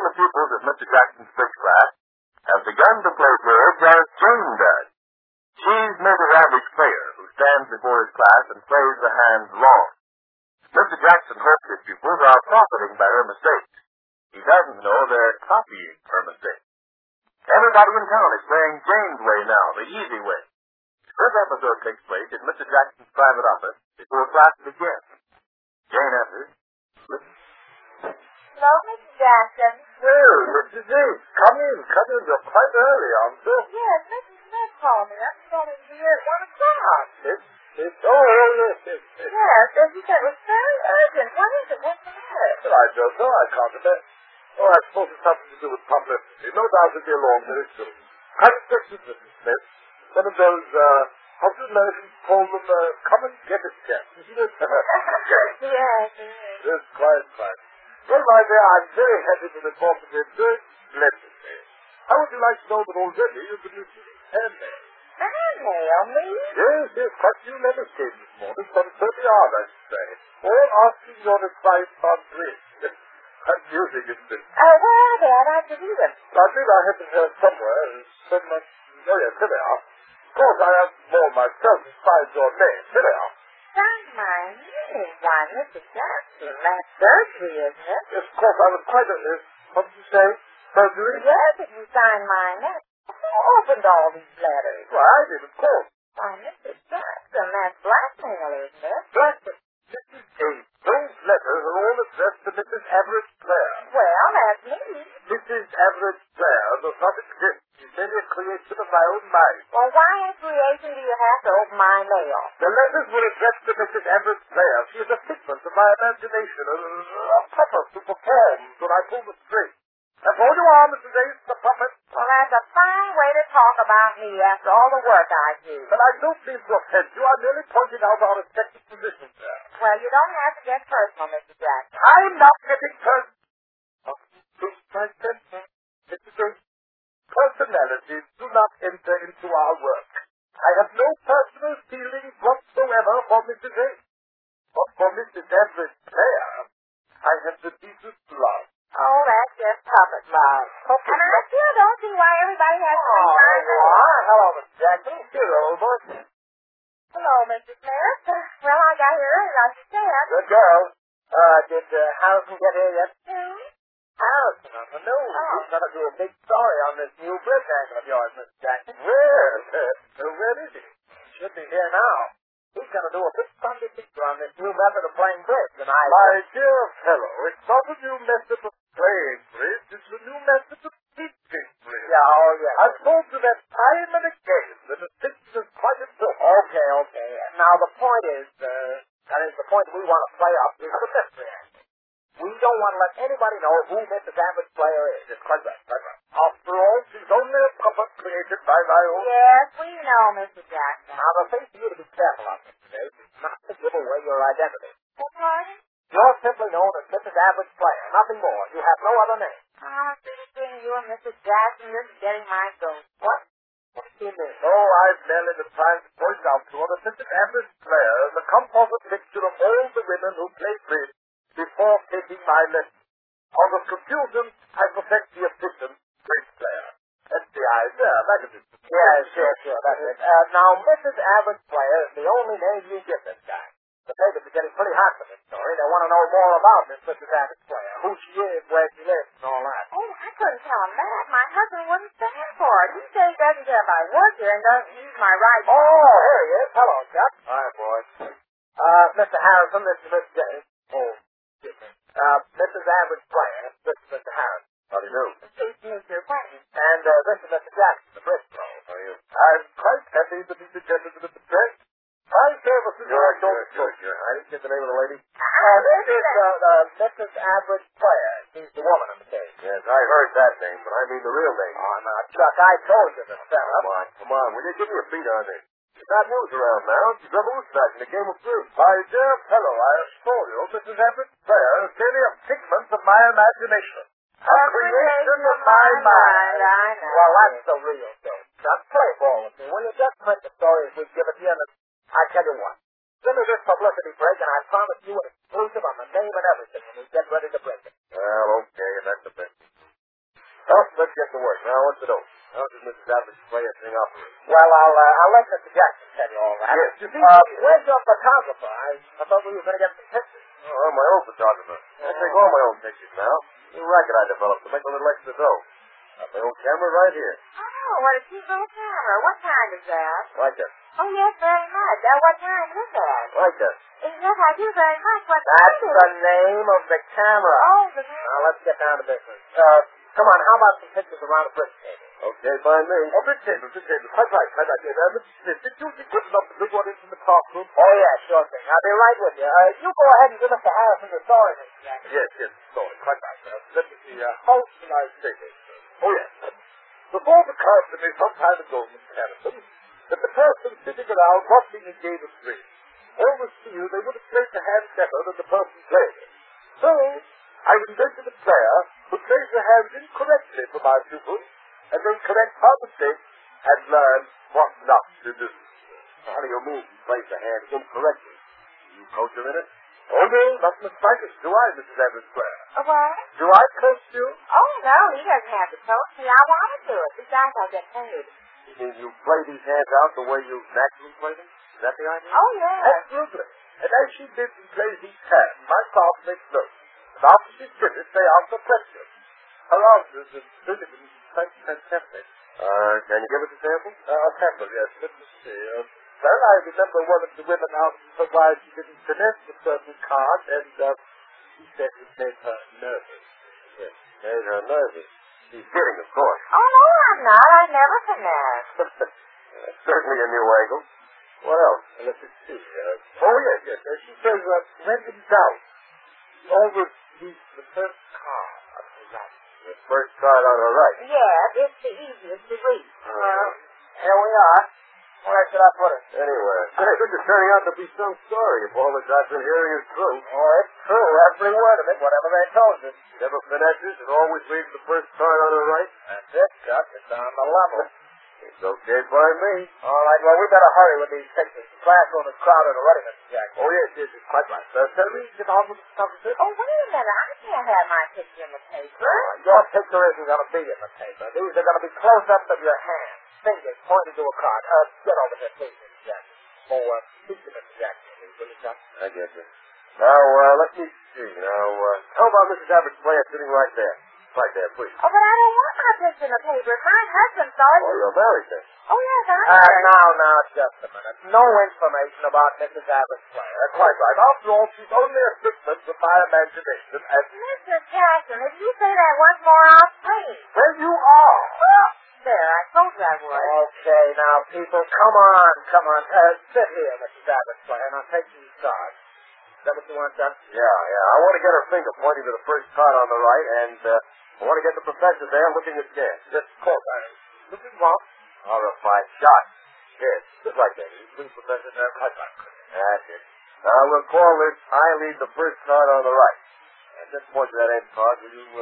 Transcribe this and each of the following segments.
the pupils of Mr. Jackson's bridge class have begun to play bridge as Jane does. She's Mrs. Average Player, who stands before his class and plays the hands long. Mr. Jackson hopes his pupils are profiting by her mistakes. He doesn't know they're copying her mistakes. Everybody in town is playing Jane's way now, the easy way. This episode takes place in Mr. Jackson's private office before class begins. Jane enters. Hello, Mr. Jackson. Well, Mrs. A, come in. You're quite early, aren't you? Yes, Mrs. Smith called me. I'm going to be here at 1 o'clock. Yes. Yes. Yes, and she said it was very urgent. What is it? What's the matter? Well, I don't know. I can't imagine. Oh, I suppose it's something to do with publicity. No doubt it'll be along very soon. Congratulations, Mrs. Smith. One of those, how do Americans call them, come and get it checks, isn't it? Yes. Yes, quite. Well, my dear, I'm very happy to report that we're doing splendidly. How would you like to know that already you've been receiving handmail? Handmail, me? Yes, quite a few letters came this morning from 30 odd, I should say. All asking your advice on bridge. Amusing, isn't it? Where are they? I'd like to read them. I think I have them here somewhere. Oh, yes, here they are. Of course, I have more myself besides your name. Here they are. Sign my name. Why, Mr. Jackson, that's surgery, isn't it? Yes, of course, I was quite what did you say? Surgery? Yes, if you signed my name. Who opened all these letters? Well, I did, of course. Why, Mr. Jackson, that's blackmail, isn't it? Blackmail? Mrs. A, those letters are all addressed to Mrs. Average Blair. Well, that's me. Mrs. Average Blair does not exist. She's merely a creation of my own mind. Well, why in creation do you have to open my mail? The letters were addressed to Mrs. Average Blair. She is a figment of my imagination, a puppet who performs when I pull the string. That's all you are, Mrs. A, the puppet. Well, that's a fine way to talk about me after all the work I do. But I don't mean to offend you. I'm merely pointing out our respective positions there. Well, you don't have to get personal, Mr. Jackson. I'm not getting personal. Mrs. A, personalities do not enter into our work. I have no personal feelings whatsoever for Mrs. A. But for Mrs. Average Blair, I have the deepest love. Oh, that's just puppet love. And I still don't see why everybody has to be signed up. Hello, Mr. Jackson. Here, old boy. Hello, Mr. Smith. Well, I got here early, like you said. Good girl. Did Harrison get here yet? Who? Harrison on the news. Oh. He's going to do a big story on this new bridge angle of yours, Mr. Jackson. Where is he? Should be here now. He's going to do a big Sunday picture on this new method of playing bridge, and My dear fellow, it's not a new method of playing bridge, it's a new method of teaching bridge. Yeah. I've told you that time and again, the distinction is quite important. Okay. Now, the point is, the point we want to play up is the mystery angle. We don't want to let anybody know who Mrs. Average Player is. It's quite right. After all, she's only a puppet created by my own... Yes, we know, Mr. Jackson. Now, the thing for you to be careful of, Mr. Dave, is not to give away your identity. Pardon? You're simply known as Mrs. Average Player, nothing more. You have no other name. Honestly, between you and Mr. Jackson, this is getting my goat. What? What do you mean? Oh, I've merely been trying to point out to her that Mrs. Average Player is a composite picture of all the women who play bridge before taking my lesson. Out of confusion, I perfect the efficient bridge player. That's the idea, isn't it? Yes, sure, that's it. Now, Mrs. Average Player is the only name you give this guy. The papers are getting pretty hot for this story. They want to know more about this Mrs. Average Player, who she is, where she lives, and all that. Oh, I couldn't tell him that. My husband wouldn't stand for it. He says he doesn't care if I work here and doesn't use my rights. Oh, here he is. Hello, Chuck. Hi, boys. Mr. Harrison, this is Miss James. Oh, excuse me. Mrs. Average Player, this is Mr. Harrison. How do you do? Pleased to meet your acquaintance. And this is Mr. Jackson, the Bristol. How are you? I'm quite happy to be suggested to Mr. Brett. My services are Sure. I didn't get the name of the lady. This is Mrs. Average Player. She's the woman in the case. Yes, I heard that name, but I mean the real name. Oh, now, Chuck, I told you to set up. Come on. Will you give me a beat on this? She's not news around now. She's revolutionizing the game of bridge. My dear fellow, I assure you, Mrs. Average Player is merely a figment of my imagination. A creation of my mind. I know. Well, that's the real thing. Chuck, play ball with me. Will you just print the story as we give it to you? And I tell you what. Give me this publicity break, and I promise you an exclusive on the name and everything when we get ready to break it. Well, okay, that's the best. Oh, let's get to work. Now, what's it over? How does Mrs. Abbott play a thing operate? Well, I'll let Mr. Jackson tell you all that. Yes, you see, where's your photographer? I thought we were going to get some pictures. Oh, I'm my own photographer. I take all my own pictures now. New racket I developed to make a little extra dough. Got my own camera right here. Oh, what a cute little camera. What kind is that? Like that. Oh, yes, very much. What kind is that? Like that. Yes, I do very much. What That's kind is the it? name of the camera. Oh, the Now, camera. let's get down to business. Come on, how about some pictures around the bridge table? Okay, by me. Oh, Miss Taylor. Quite right. Mrs. Smith, did you put enough to bring one into the clock room? Oh, yeah, sure thing. I'll be right with you. You go ahead and give Mr. Harrison the story, Mr. Jackson. Yes, sorry. Quite right. Let me see. How can I say this? Oh, yes. Before the card to me some time ago, Mr. Harrison, that the person sitting around watching a game of bridge always feel they would have played the hand better than the person playing it. So, I invented a player who plays the hand incorrectly for my pupils, and then correct our mistakes and learn what not to do. How do you mean he plays the hand incorrectly? You coach him in it? Oh, no, not in the slightest, do I, Mrs. Evans Clare? What? Do I coach you? Oh, no, he doesn't have to coach me. I want to do it. Besides, I'll get paid. You mean you play these hands out the way you naturally play them? Is that the idea? Oh, yes. Absolutely. And as she bids and plays each hand, my class makes notes. And after she's finished, they ask her questions. Her answers are vivid and fantastic. Can you give us a sample? A sample, yes. Let me see. Well, I remember one of the women asked her why she didn't finesse a certain card, and she said it made her nervous. Yes, made her nervous. She's kidding, of course. Oh, no, I'm not. I never finesse. Certainly a new angle. What else? Let me see. Oh, yes. She says, when in doubt, always use the first card on the right. The first card on her right. Yes, it's the easiest to read. Here we are. Where should I put it? Anywhere. Hey, this is turning out to be some story if all that I've been hearing is true. Oh, it's true. Every word of it, whatever they told us. Never finesses and always leaves the first card on her right. That's it, Chuck. It's on the level. It's okay by me. All right, well, we better hurry with these pictures. The classroom is crowded already, Mr. Jackson. Oh, yes, it's quite right. Tell me, get on with the subject. Oh, wait a minute. I can't have my picture in the paper. Your picture isn't going to be in the paper. These are going to be close-ups of your hands. Fingers pointed to a card. Get over here, please, Mr. Jackson. Oh, speak to Mr. Jackson, please, will you, Chuck? I get you. Now, let me see. Now, how about Mrs. Abbott's player sitting right there? Right there, please. Oh, but I don't want my picture in the paper. My husband saw it. Oh, you're married then. Oh, yes, I am. Now, just a minute. No information about Mrs. Abbott's player. Quite right. After all, she's only a figment of my imagination, and... Mr. Jackson, if you say that once more, I'll scream. Well, you are. Oh, there, I told you I would. Okay, now, people, come on. Sit here, Mrs. Abbott's player. Now, take these cards. Is that what you want done? Yeah. I want to get her finger pointing to the first card on the right, and I want to get the professor there looking at scan. Just call that. Looking what? Horrified shot. Yes, just like that. Please, Professor, quite right. That's it. Now, we'll call this I lead the first card on the right. And just point to that end card, will you,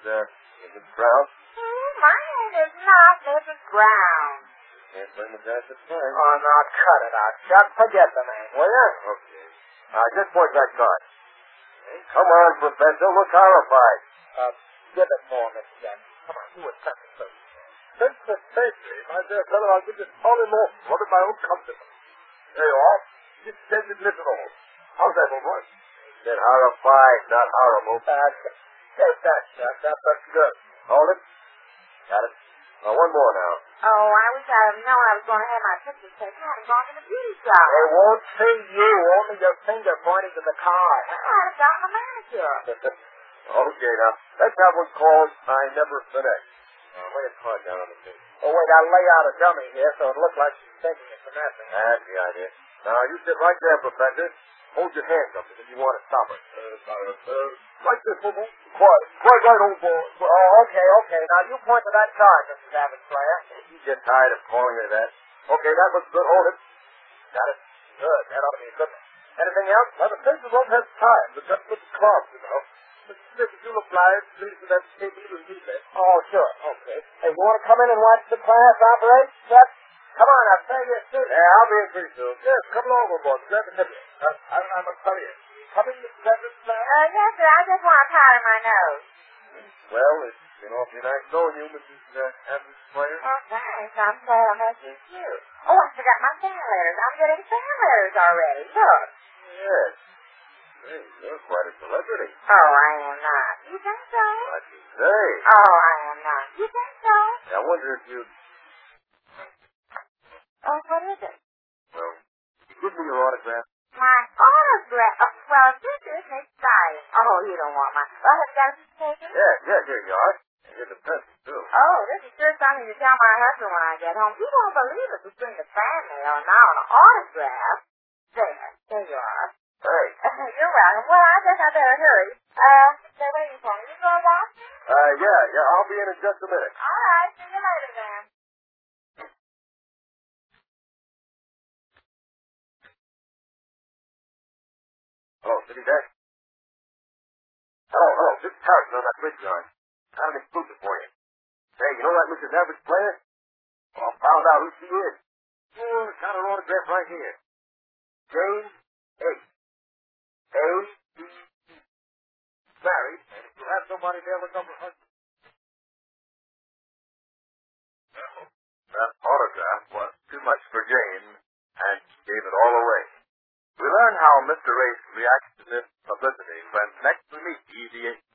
Mrs. Brown? My name is not Mrs. Brown. Can't blame the guy that's fine. Oh, now, cut it out, Chuck. Forget the name, will you? Okay. Just point that card. Come on, Professor. Look horrified. Give it more, Mr. Jackson. Come on, do it something first. Sensibly, my dear fellow, I'll give this all in all. One of my own compliments. There you are. Distended little all. How's that, old boy? Said horrified, not horrible. Take that, Chuck. That's good. Hold it. Got it. Now, one more now. Oh, I wish I had known I was going to have my pictures taken. I'd have gone to the beauty shop. They won't see you, only your finger pointing to the card. I'd have gotten a manicure. Okay, now, let's have one called I Never Finesse. Now, lay a card down on the table. Oh, wait, I'll lay out a dummy here so it'll look like she's thinking it's finessing. That's the idea. Now, you sit right there, Professor. Hold your hands up as if you want to stop her. Like this, old boy. Quite right, old boy. Oh, okay. Now, you point to that card, Mrs. Abbott's player. You get tired of calling her that. Okay, that looks good. Hold it. Got it. Good. That ought to be a good one. Anything else? Well, the paper won't have time, but just with the class, you know. Mr. Smith, if you'll oblige, please, with that table and do that. Oh, sure. Okay. Hey, you want to come in and watch the class operate, Chuck? Come on, I'll tell you soon. Yeah, I'll be in pretty soon. Yes, come along, old boy. Glad to have you. I must tell you. Coming to Seventh class? Yes, sir. I just want to powder my nose. Well, it's been awfully nice knowing you, Mrs. Average Player. Oh, thanks. I'm glad I met you, too. Oh, I forgot my fan letters. I'm getting fan letters already. Look. Yes. Hey, you're quite a celebrity. Oh, I am not. You think so? What you say? Oh, I am not. You think so? I wonder if you... Oh, what is it? Well, give me your autograph. My autograph. Oh, well, this is exciting. Oh, you don't want my... Well, have you got a piece of paper? Yeah, here you are. And here's a present, too. Oh, this is sure something to tell my husband when I get home. He won't believe it between the fan mail and now an autograph. There you are. Thanks. You're welcome. Well, I guess I better hurry. They're waiting for me. You going to watch me? Yeah, I'll be in just a minute. All right. See you later, then. Hello, City Deck. Hello. This is Harrison on that bridge yard. Got an exclusive for you. Hey, you know that Mrs. Average Player? Well, I found out who she is. Got her autograph right here. Jane A. Married, and if you have somebody there, look up her husband. That autograph was too much for Jane, and she gave it all away. We learn how Mr. Race reacts to this publicity when next we meet Easy